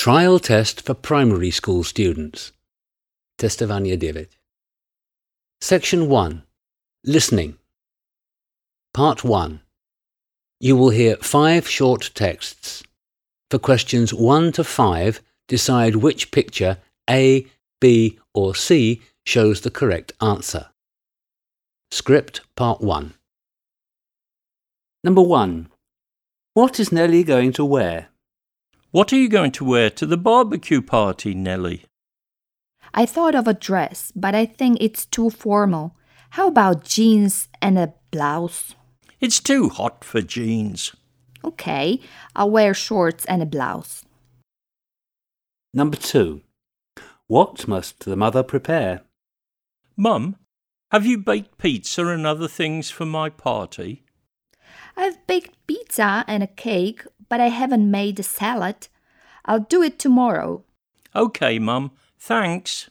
Trial test for primary school students. Testowanie 9. Section 1. Listening. Part 1. You will hear 5 short texts. For questions 1 to 5, decide which picture A, B or C shows the correct answer. Script Part 1. Number 1. What is Nellie going to wear? What are you going to wear to the barbecue party, Nellie? I thought of a dress, but I think it's too formal. How about jeans and a blouse? It's too hot for jeans. Okay, I'll wear shorts and a blouse. Number 2. What must the mother prepare? Mum, have you baked pizza and other things for my party? I've baked pizza and a cake, but I haven't made a salad. I'll do it tomorrow. OK, Mum. Thanks.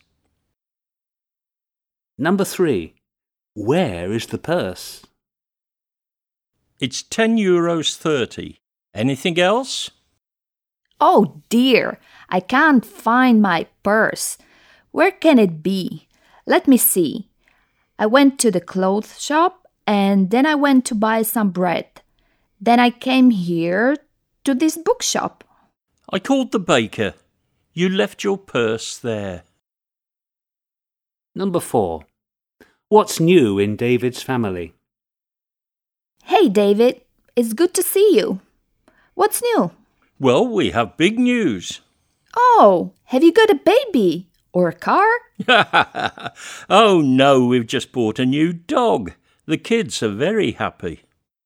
Number 3. Where is the purse? It's €10.30. Anything else? Oh dear, I can't find my purse. Where can it be? Let me see. I went to the clothes shop and then I went to buy some bread. Then I came here to this bookshop. I called the baker. You left your purse there. Number 4. What's new in David's family? Hey David, it's good to see you. What's new? Well, we have big news. Oh, have you got a baby? Or a car? Oh no, we've just bought a new dog. The kids are very happy.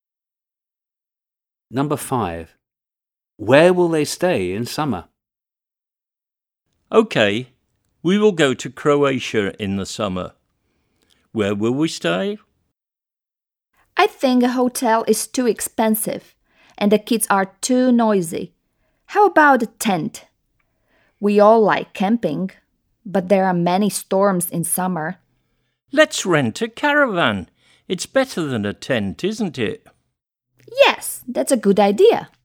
Number 5. Where will they stay in summer? OK, we will go to Croatia in the summer. Where will we stay? I think a hotel is too expensive and the kids are too noisy. How about a tent? We all like camping, but there are many storms in summer. Let's rent a caravan. It's better than a tent, isn't it? Yes, that's a good idea.